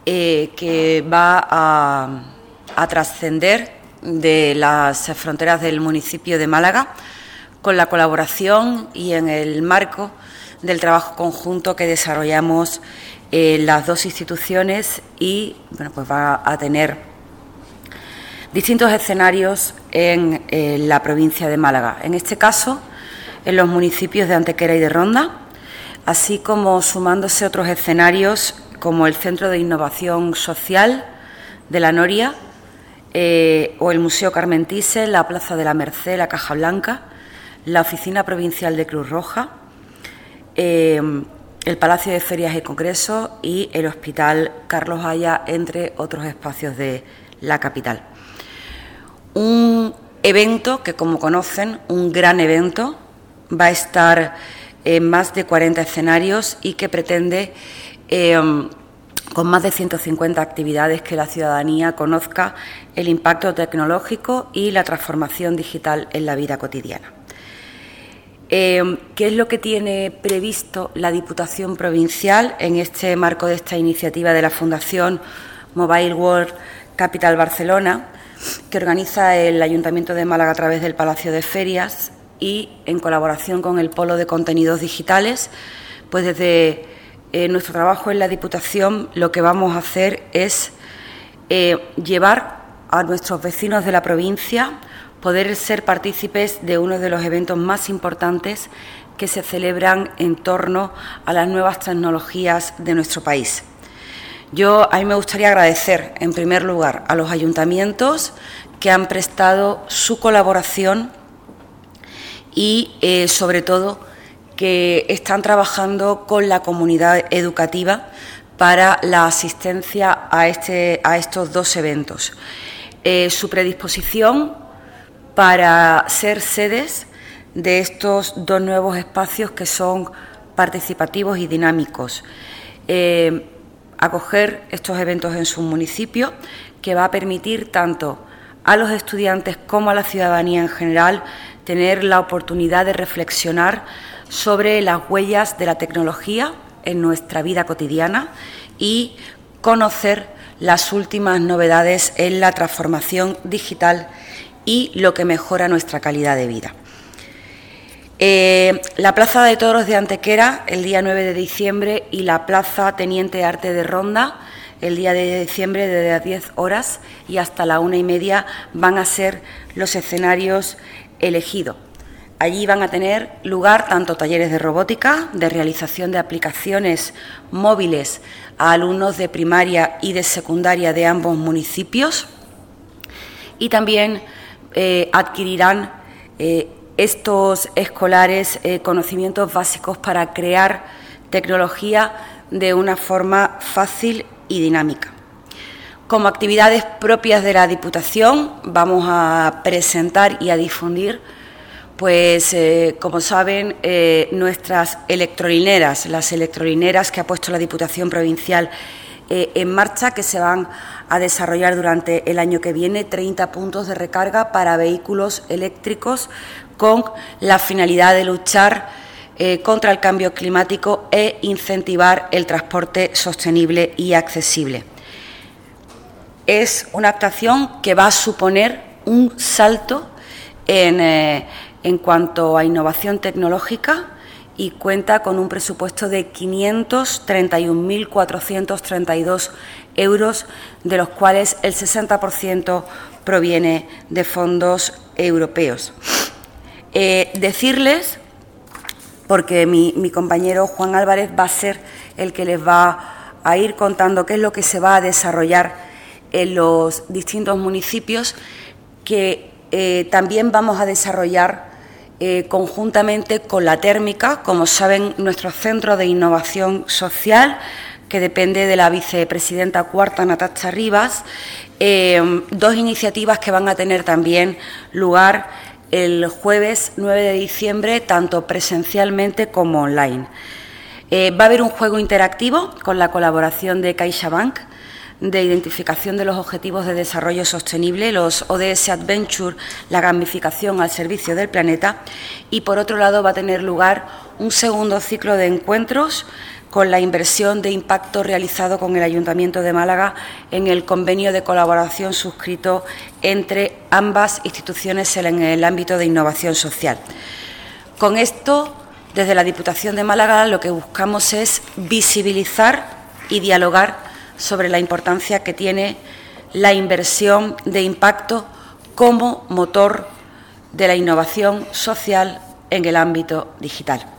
que va a trascender de las fronteras del municipio de Málaga, con la colaboración y en el marco del trabajo conjunto que desarrollamos las dos instituciones y pues va a tener distintos escenarios en la provincia de Málaga. En este caso, en los municipios de Antequera y de Ronda, así como sumándose otros escenarios como el Centro de Innovación Social de La Noria o el Museo Carmen Thyssen, la Plaza de la Merced, la Caja Blanca, la Oficina Provincial de Cruz Roja, el Palacio de Ferias y Congresos y el Hospital Carlos Haya, entre otros espacios de la capital. Un evento que, como conocen, un gran evento, va a estar en más de 40 escenarios y que pretende, con más de 150 actividades, que la ciudadanía conozca el impacto tecnológico y la transformación digital en la vida cotidiana. ¿Qué es lo que tiene previsto la Diputación Provincial en este marco de esta iniciativa de la Fundación Mobile World Capital Barcelona, que organiza el Ayuntamiento de Málaga a través del Palacio de Ferias y en colaboración con el Polo de Contenidos Digitales? Pues desde nuestro trabajo en la Diputación lo que vamos a hacer es llevar a nuestros vecinos de la provincia, poder ser partícipes de uno de los eventos más importantes que se celebran en torno a las nuevas tecnologías de nuestro país. A mí me gustaría agradecer, en primer lugar, a los ayuntamientos que han prestado su colaboración y, sobre todo, que están trabajando con la comunidad educativa para la asistencia a estos dos eventos. Su predisposición para ser sedes de estos dos nuevos espacios que son participativos y dinámicos. Acoger estos eventos en su municipio, que va a permitir tanto a los estudiantes como a la ciudadanía en general tener la oportunidad de reflexionar sobre las huellas de la tecnología en nuestra vida cotidiana y conocer las últimas novedades en la transformación digital y lo que mejora nuestra calidad de vida. La Plaza de Toros de Antequera el día 9 de diciembre y la Plaza Teniente Arte de Ronda el día de diciembre desde las 10 horas y hasta la 1:30 van a ser los escenarios elegidos. Allí van a tener lugar tanto talleres de robótica, de realización de aplicaciones móviles a alumnos de primaria y de secundaria de ambos municipios, y también adquirirán estos escolares conocimientos básicos para crear tecnología de una forma fácil y dinámica. Como actividades propias de la Diputación, vamos a presentar y a difundir, pues, como saben, nuestras electrolineras, las electrolineras que ha puesto la Diputación Provincial en marcha, que se van a desarrollar durante el año que viene, 30 puntos de recarga para vehículos eléctricos con la finalidad de luchar contra el cambio climático e incentivar el transporte sostenible y accesible. Es una actuación que va a suponer un salto en cuanto a innovación tecnológica y cuenta con un presupuesto de 531.432 euros, de los cuales el 60% proviene de fondos europeos. Decirles, porque mi compañero Juan Álvarez va a ser el que les va a ir contando qué es lo que se va a desarrollar en los distintos municipios, que también vamos a desarrollar conjuntamente con la térmica, como saben, nuestro Centro de Innovación Social, que depende de la vicepresidenta cuarta Natacha Rivas, dos iniciativas que van a tener también lugar el jueves 9 de diciembre, tanto presencialmente como online. Va a haber un juego interactivo con la colaboración de CaixaBank, de identificación de los objetivos de desarrollo sostenible, los ODS Adventure, la gamificación al servicio del planeta, y por otro lado va a tener lugar un segundo ciclo de encuentros con la inversión de impacto realizado con el Ayuntamiento de Málaga en el convenio de colaboración suscrito entre ambas instituciones en el ámbito de innovación social. Con esto, desde la Diputación de Málaga, lo que buscamos es visibilizar y dialogar sobre la importancia que tiene la inversión de impacto como motor de la innovación social en el ámbito digital.